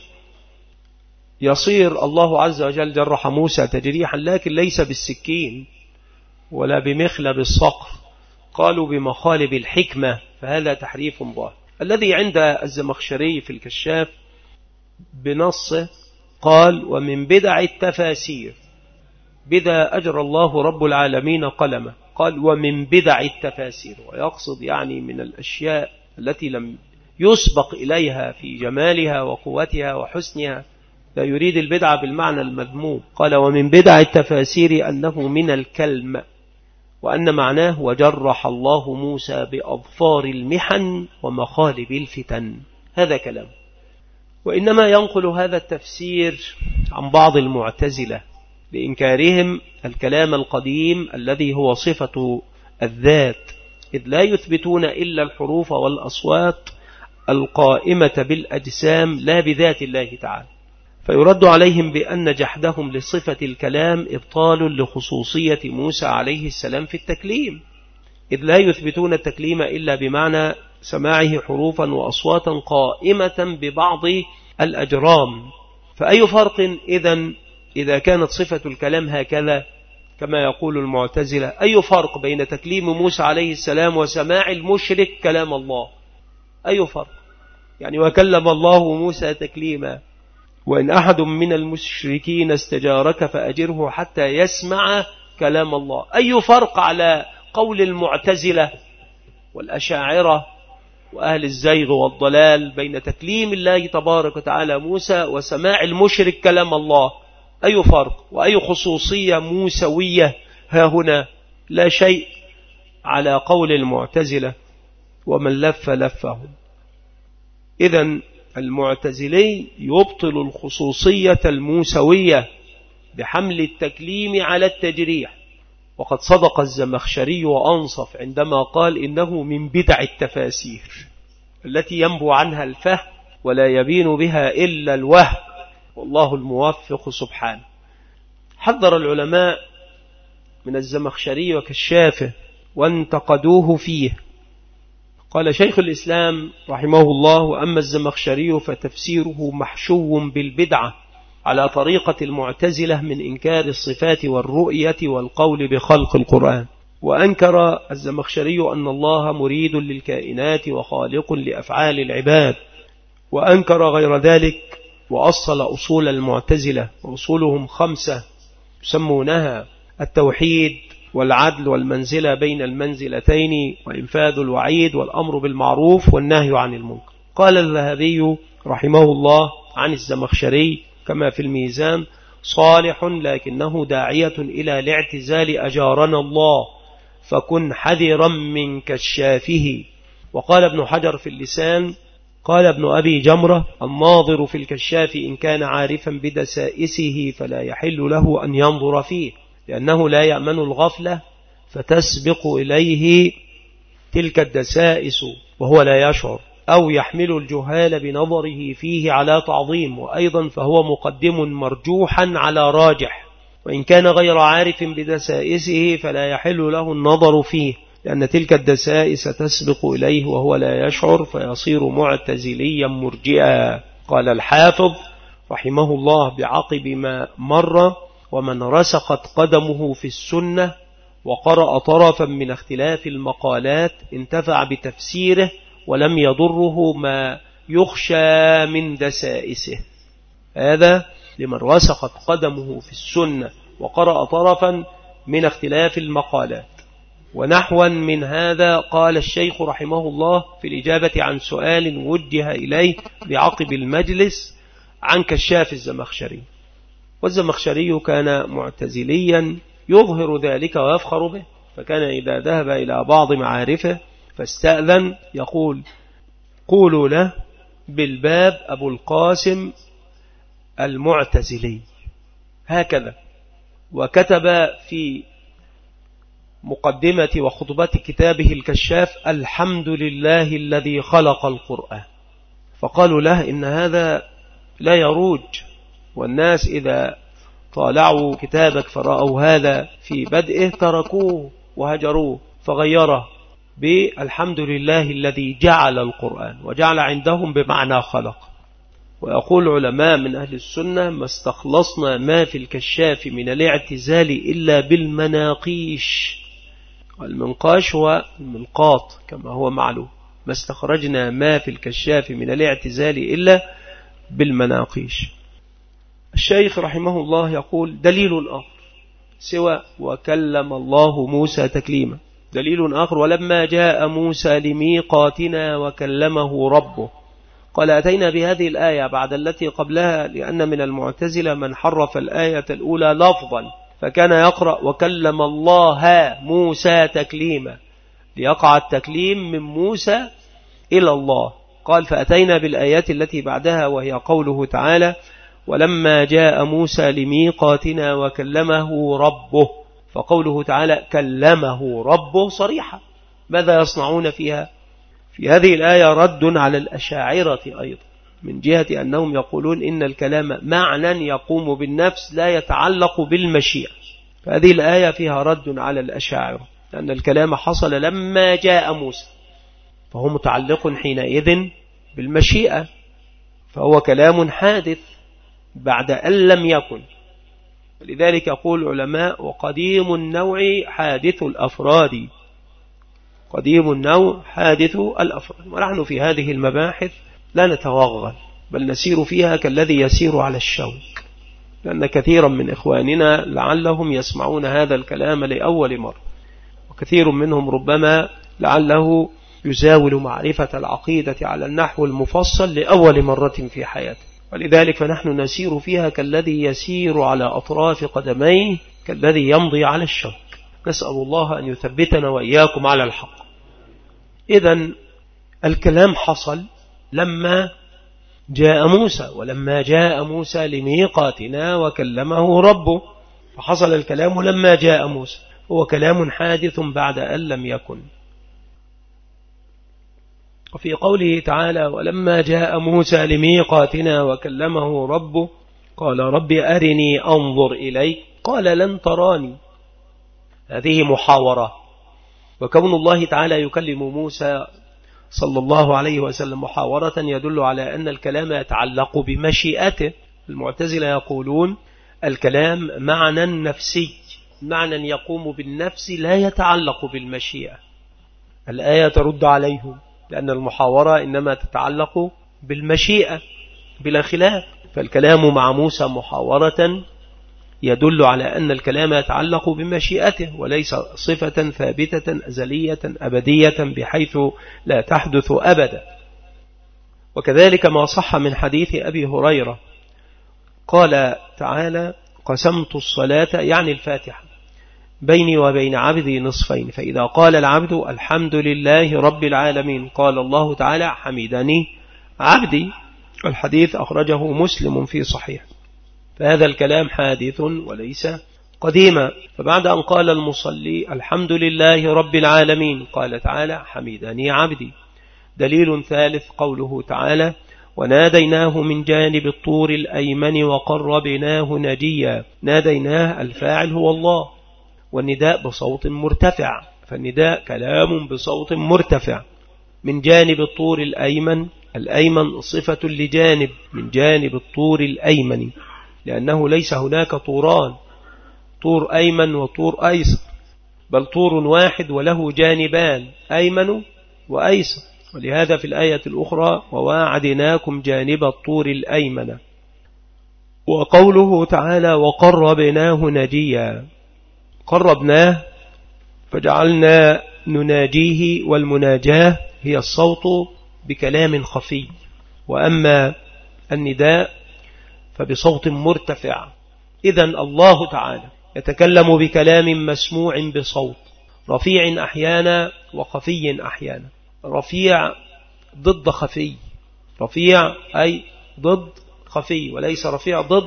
يصير الله عز وجل جرح موسى تجريحا، لكن ليس بالسكين ولا بمخلب الصقر، قالوا بمخالب الحكمة، فهذا تحريف ظاهر. الذي عند الزمخشري في الكشاف بنصه قال ومن بدع التفاسير، بدع أجر الله رب العالمين قلمه، قال ومن بدع التفاسير، ويقصد يعني من الأشياء التي لم يسبق إليها في جمالها وقوتها وحسنها، لا يريد البدعة بالمعنى المذموم. قال ومن بدع التفاسير أنه من الكلم، وأن معناه وجرح الله موسى بأظفار المحن ومخالب الفتن، هذا كلام. وإنما ينقل هذا التفسير عن بعض المعتزلة لإنكارهم الكلام القديم الذي هو صفة الذات، إذ لا يثبتون إلا الحروف والأصوات القائمة بالأجسام لا بذات الله تعالى، فيرد عليهم بأن جحدهم لصفة الكلام إبطال لخصوصية موسى عليه السلام في التكليم، إذ لا يثبتون التكليم إلا بمعنى سماعه حروفا وأصواتا قائمة ببعض الأجرام. فأي فرق إذا كانت صفة الكلام هكذا كما يقول المعتزلة، أي فرق بين تكليم موسى عليه السلام وسماع المشرك كلام الله؟ أي فرق؟ يعني وكلم الله موسى تكليما، وإن أحد من المشركين استجارك فأجره حتى يسمع كلام الله. أي فرق على قول المعتزلة والأشاعرة وأهل الزيغ والضلال بين تكليم الله تبارك وتعالى موسى وسماع المشرك كلام الله؟ أي فرق وأي خصوصية موسوية ها هنا؟ لا شيء على قول المعتزلة ومن لف لفهم. إذن المعتزلي يبطل الخصوصية الموسوية بحمل التكليم على التجريح، وقد صدق الزمخشري وأنصف عندما قال إنه من بدع التفاسير التي ينبو عنها الفهم ولا يبين بها إلا الوهم، والله الموفق سبحانه. حذر العلماء من الزمخشري وكشافه وانتقدوه فيه. قال شيخ الإسلام رحمه الله: وأما الزمخشري فتفسيره محشو بالبدعة على طريقة المعتزلة من إنكار الصفات والرؤية والقول بخلق القرآن. وأنكر الزمخشري أن الله مريد للكائنات وخالق لأفعال العباد، وأنكر غير ذلك، وأصل أصول المعتزلة، وأصولهم 5 يسمونها التوحيد والعدل والمنزلة بين المنزلتين وإنفاذ الوعيد والأمر بالمعروف والنهي عن المنكر. قال الذهبي رحمه الله عن الزمخشري كما في الميزان: صالح لكنه داعية إلى الاعتزال أجارنا الله، فكن حذرا من كشافه. وقال ابن حجر في اللسان: قال ابن أبي جمرة: الناظر في الكشاف إن كان عارفا بدسائسه فلا يحل له أن ينظر فيه، لأنه لا يأمن الغفلة فتسبق إليه تلك الدسائس وهو لا يشعر، أو يحمل الجهال بنظره فيه على تعظيم، وأيضا فهو مقدم مرجوحا على راجح. وإن كان غير عارف بدسائسه فلا يحل له النظر فيه، لأن تلك الدسائس تسبق إليه وهو لا يشعر فيصير معتزليا مرجئا. قال الحافظ رحمه الله بعقب ما مر: ومن رسخت قدمه في السنة وقرأ طرفا من اختلاف المقالات انتفع بتفسيره ولم يضره ما يخشى من دسائسه. هذا لمن رسخت قدمه في السنة وقرأ طرفا من اختلاف المقالات. ونحوا من هذا قال الشيخ رحمه الله في الإجابة عن سؤال وجه إليه بعقب المجلس عن كشاف الزمخشري. والزمخشري كان معتزليا يظهر ذلك ويفخر به، فكان إذا ذهب إلى بعض معارفه فاستأذن يقول: قولوا له بالباب أبو القاسم المعتزلي، هكذا. وكتب في مقدمة وخطبة كتابه الكشاف: الحمد لله الذي خلق القرآن. فقالوا له: إن هذا لا يروج، والناس إذا طالعوا كتابك فرأوا هذا في بدئه تركوه وهجروه، فغيره بالحمد لله الذي جعل القرآن، وجعل عندهم بمعنى خلق. ويقول علماء من أهل السنة: ما استخلصنا ما في الكشاف من الاعتزال إلا بالمناقيش، والمنقاش هو الملقاط كما هو معلوم. ما استخرجنا ما في الكشاف من الاعتزال إلا بالمناقيش. الشيخ رحمه الله يقول: دليل آخر سوى وكلم الله موسى تكليما، دليل آخر: ولما جاء موسى لميقاتنا وكلمه ربه. قال: أتينا بهذه الآية بعد التي قبلها، لأن من المعتزلة من حرف الآية الأولى لفظا، فكان يقرأ وكلم الله موسى تكليما، ليقع التكليم من موسى إلى الله. قال: فأتينا بالآيات التي بعدها، وهي قوله تعالى: ولما جاء موسى لميقاتنا وكلمه ربه. فقوله تعالى كلمه ربه صريحة. ماذا يصنعون فيها؟ في هذه الآية رد على الأشاعرة أيضا، من جهة أنهم يقولون إن الكلام معنى يقوم بالنفس لا يتعلق بالمشيئة. فهذه الآية فيها رد على الأشاعرة، لأن الكلام حصل لما جاء موسى، فهو متعلق حينئذ بالمشيئة، فهو كلام حادث بعد أن لم يكن. لذلك يقول العلماء: وقديم النوع حادث الأفراد، قديم النوع حادث الأفراد. ونحن في هذه المباحث لا نتوغل، بل نسير فيها كالذي يسير على الشوك، لأن كثيرا من إخواننا لعلهم يسمعون هذا الكلام لأول مرة، وكثير منهم ربما لعله يزاول معرفة العقيدة على النحو المفصل لأول مرة في حياته، ولذلك فنحن نسير فيها كالذي يسير على أطراف قدميه، كالذي يمضي على الشوك. نسأل الله أن يثبتنا وإياكم على الحق. إذن الكلام حصل لما جاء موسى، ولما جاء موسى لميقاتنا وكلمه ربه، فحصل الكلام لما جاء موسى، هو كلام حادث بعد أن لم يكن. وفي قوله تعالى ولما جاء موسى لميقاتنا وكلمه ربه قال رب أرني أنظر إليك قال لن تراني، هذه محاورة. وكون الله تعالى يكلم موسى صلى الله عليه وسلم محاورة يدل على أن الكلام يتعلق بمشيئته. المعتزلة يقولون الكلام معنى نفسي، معنى يقوم بالنفس لا يتعلق بالمشيئة. الآية ترد عليهم لأن المحاورة إنما تتعلق بالمشيئة بلا خلاف، فالكلام مع موسى محاورة يدل على أن الكلام يتعلق بمشيئته وليس صفة ثابتة أزلية أبدية بحيث لا تحدث أبدا. وكذلك ما صح من حديث أبي هريرة قال تعالى قسمت الصلاة يعني الفاتحة بيني وبين عبدي نصفين، فإذا قال العبد الحمد لله رب العالمين قال الله تعالى حمدني عبدي. الحديث أخرجه مسلم في صحيح. فهذا الكلام حادث وليس قديما. فبعد أن قال المصلي الحمد لله رب العالمين قال تعالى حمدني عبدي. دليل ثالث قوله تعالى وناديناه من جانب الطور الأيمن وقربناه نجيا. ناديناه الفاعل هو الله، والنداء بصوت مرتفع، فالنداء كلام بصوت مرتفع. من جانب الطور الأيمن، الأيمن صفة لجانب، من جانب الطور الأيمن، لأنه ليس هناك طوران، طور أيمن وطور أيسر، بل طور واحد وله جانبان أيمن وأيسر. ولهذا في الآية الأخرى وواعدناكم جانب الطور الأيمن. وقوله تعالى وقربناه نجيا، قربناه فجعلنا نناجيه، والمناجاة هي الصوت بكلام خفي، وأما النداء فبصوت مرتفع. إذن الله تعالى يتكلم بكلام مسموع بصوت رفيع أحيانا وخفي أحيانا. رفيع ضد خفي، رفيع أي ضد خفي، وليس رفيع ضد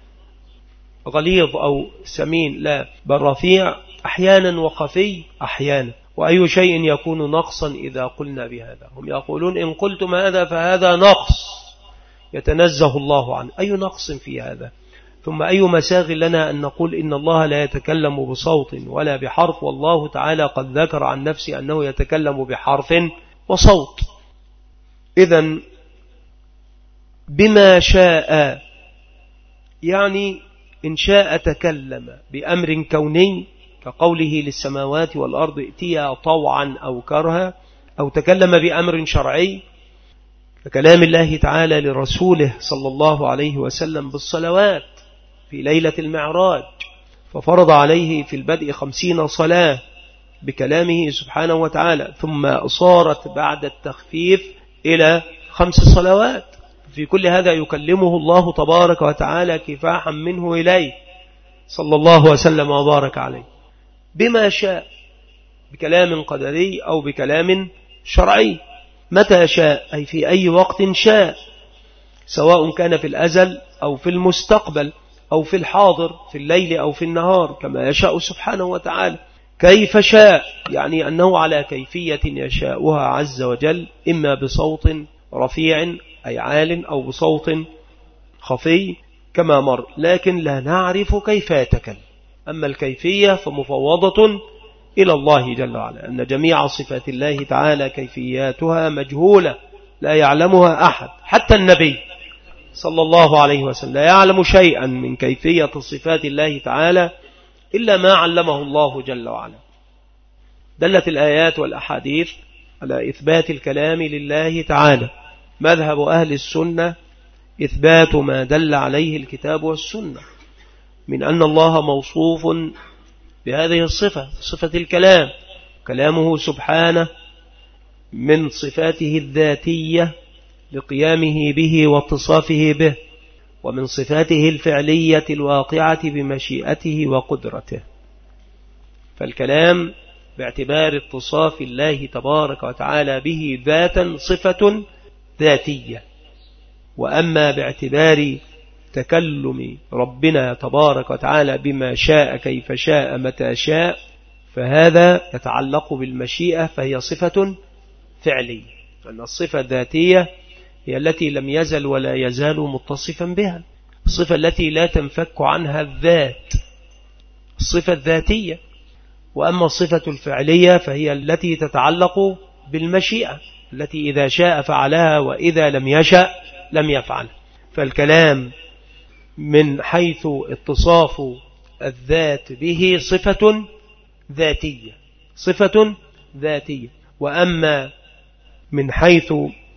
غليظ أو سمين، لا، بل رفيع أحيانا وخفي أحيانا. وأي شيء يكون نقصا إذا قلنا بهذا؟ هم يقولون إن قلتم هذا فهذا نقص يتنزه الله عنه. أي نقص في هذا؟ ثم أي مساغ لنا أن نقول إن الله لا يتكلم بصوت ولا بحرف، والله تعالى قد ذكر عن نفسه أنه يتكلم بحرف وصوت. إذن بما شاء، يعني إن شاء تكلم بأمر كوني كقوله للسماوات والأرض ائتيا طوعا أو كرها، أو تكلم بأمر شرعي ككلام الله تعالى لرسوله صلى الله عليه وسلم بالصلوات في ليلة المعراج، ففرض عليه في البدء 50 صلاة بكلامه سبحانه وتعالى، ثم صارت بعد التخفيف إلى 5 صلوات. في كل هذا يكلمه الله تبارك وتعالى كفاحا منه إليه صلى الله وسلم وبارك عليه بما شاء، بكلام قدري أو بكلام شرعي. متى شاء أي في أي وقت شاء، سواء كان في الأزل أو في المستقبل أو في الحاضر، في الليل أو في النهار، كما يشاء سبحانه وتعالى. كيف شاء يعني أنه على كيفية يشاؤها عز وجل، إما بصوت رفيع أي عال أو بصوت خفي كما مر، لكن لا نعرف كيف يتكلم. أما الكيفية فمفوضة إلى الله جل وعلا، أن جميع صفات الله تعالى كيفياتها مجهولة لا يعلمها أحد، حتى النبي صلى الله عليه وسلم لا يعلم شيئا من كيفية صفات الله تعالى إلا ما علمه الله جل وعلا. دلت الآيات والأحاديث على إثبات الكلام لله تعالى. مذهب أهل السنة إثبات ما دل عليه الكتاب والسنة، من أن الله موصوف بهذه الصفة، صفة الكلام. كلامه سبحانه من صفاته الذاتية لقيامه به واتصافه به، ومن صفاته الفعلية الواقعة بمشيئته وقدرته. فالكلام باعتبار اتصاف الله تبارك وتعالى به ذاتا صفة ذاتية، وأما باعتبار تكلم ربنا تبارك وتعالى بما شاء كيف شاء متى شاء، فهذا يتعلق بالمشيئة، فهي صفة فعلية. أن الصفة الذاتية هي التي لم يزل ولا يزال متصفا بها، الصفة التي لا تنفك عنها الذات، الصفة الذاتية. وأما الصفة الفعلية فهي التي تتعلق بالمشيئة، التي إذا شاء فعلها وإذا لم يشأ لم يفعل. فالكلام من حيث اتصاف الذات به صفة ذاتية، صفة ذاتية. وأما من حيث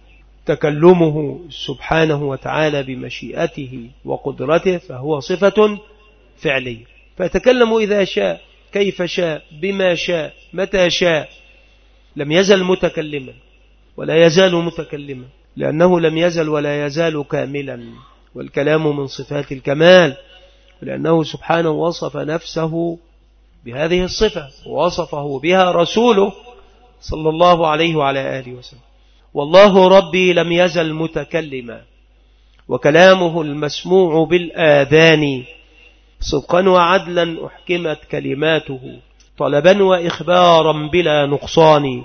تكلمه سبحانه وتعالى بمشيئته وقدرته فهو صفة فعلية، فيتكلم إذا شاء كيف شاء بما شاء متى شاء، لم يزل متكلما ولا يزال متكلما، لأنه لم يزل ولا يزال كاملا، والكلام من صفات الكمال، لأنه سبحانه وصف نفسه بهذه الصفة ووصفه بها رسوله صلى الله عليه وعلى آله وسلم. والله ربي لم يزل متكلما، وكلامه المسموع بالآذان صدقا وعدلا أحكمت كلماته طلبا وإخبارا بلا نقصان.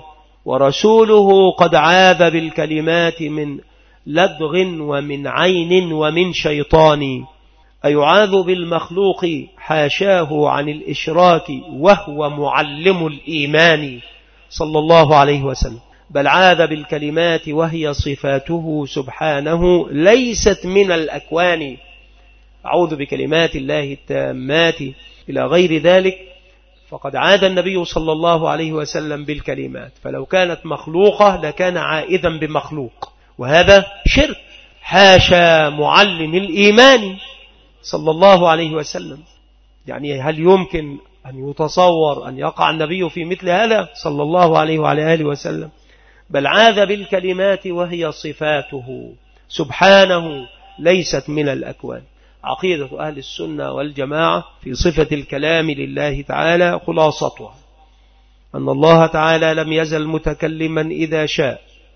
ورسوله قد عاذ بالكلمات من لدغ ومن عين ومن شيطان. أيعاذ بالمخلوق حاشاه عن الإشراك وهو معلم الإيمان صلى الله عليه وسلم، بل عاذ بالكلمات وهي صفاته سبحانه ليست من الأكوان. أعوذ بكلمات الله التامات إلى غير ذلك. فقد عاد النبي صلى الله عليه وسلم بالكلمات، فلو كانت مخلوقة لكان عائذا بمخلوق، وهذا شرك. حاشا معلم الإيمان صلى الله عليه وسلم. يعني هل يمكن أن يتصور أن يقع النبي في مثل هذا صلى الله عليه وعلى آله وسلم؟ بل عاذ بالكلمات وهي صفاته سبحانه ليست من الأكوان. عقيدة أهل السنة والجماعة في صفة الكلام لله تعالى خلاصتها أن الله تعالى لم يزل متكلما إذا شاء،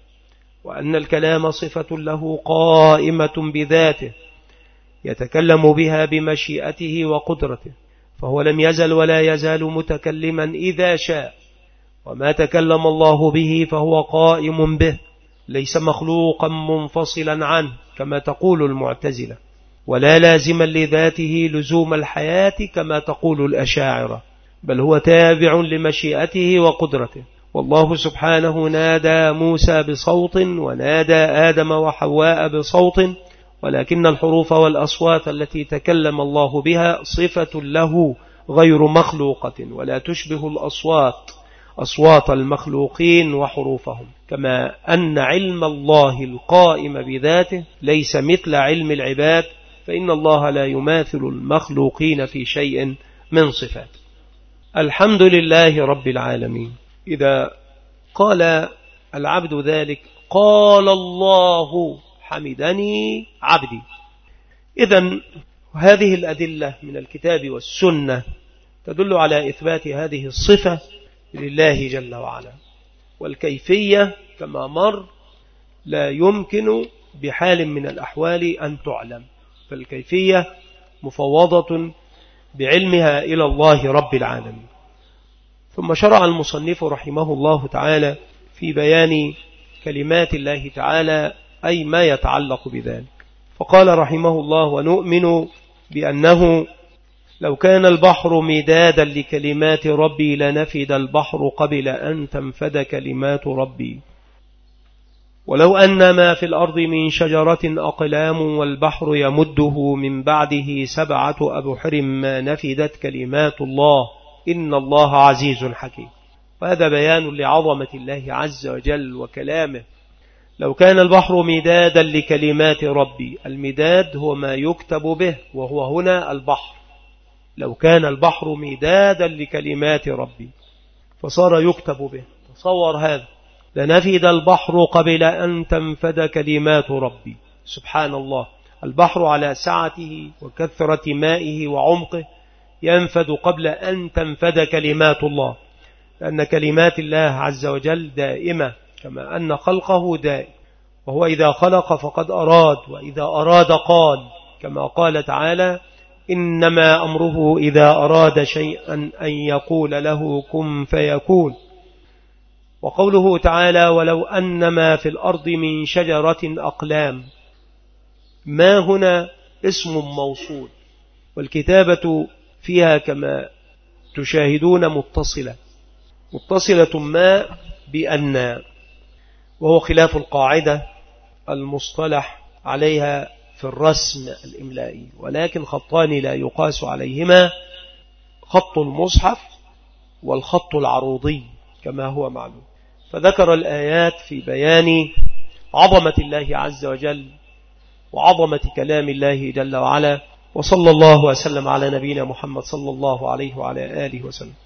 وأن الكلام صفة له قائمة بذاته يتكلم بها بمشيئته وقدرته، فهو لم يزل ولا يزال متكلما إذا شاء، وما تكلم الله به فهو قائم به، ليس مخلوقا منفصلا عنه كما تقول المعتزلة، ولا لازما لذاته لزوم الحياة كما تقول الأشاعرة، بل هو تابع لمشيئته وقدرته. والله سبحانه نادى موسى بصوت ونادى آدم وحواء بصوت، ولكن الحروف والأصوات التي تكلم الله بها صفة له غير مخلوقة، ولا تشبه الأصوات أصوات المخلوقين وحروفهم، كما أن علم الله القائم بذاته ليس مثل علم العباد، فإن الله لا يماثل المخلوقين في شيء من صفاته. الحمد لله رب العالمين. إذا قال العبد ذلك قال الله حمدني عبدي. إذن هذه الأدلة من الكتاب والسنة تدل على إثبات هذه الصفة لله جل وعلا، والكيفية كما مر لا يمكن بحال من الأحوال أن تعلم، فالكيفية مفوضة بعلمها إلى الله رب العالمين. ثم شرع المصنف رحمه الله تعالى في بيان كلمات الله تعالى أي ما يتعلق بذلك، فقال رحمه الله: ونؤمن بأنه لو كان البحر مدادا لكلمات ربي لنفد البحر قبل أن تنفد كلمات ربي، ولو أن ما في الأرض من شجرة أقلام والبحر يمده من بعده 7 أبحر ما نفدت كلمات الله إن الله عزيز حكيم. وهذا بيان لعظمة الله عز وجل وكلامه. لو كان البحر مدادا لكلمات ربي، المداد هو ما يكتب به، وهو هنا البحر، لو كان البحر مدادا لكلمات ربي فصار يكتب به. تصور هذا، لنفد البحر قبل أن تنفد كلمات ربي. سبحان الله، البحر على سعته وكثرة مائه وعمقه ينفد قبل أن تنفد كلمات الله، لأن كلمات الله عز وجل دائمة كما أن خلقه دائم، وهو إذا خلق فقد أراد، وإذا أراد قال، كما قال تعالى إنما أمره إذا أراد شيئا أن يقول له كن فيكون. وقوله تعالى ولو أن ما في الأرض من شجرة أقلام، ما هنا اسم موصول، والكتابة فيها كما تشاهدون متصلة ما بأن، وهو خلاف القاعدة المصطلح عليها في الرسم الإملائي، ولكن خطان لا يقاس عليهما، خط المصحف والخط العروضي كما هو معلوم. فذكر الآيات في بيان عظمة الله عز وجل وعظمة كلام الله جل وعلا، وصلى الله وسلم على نبينا محمد صلى الله عليه وعلى آله وسلم.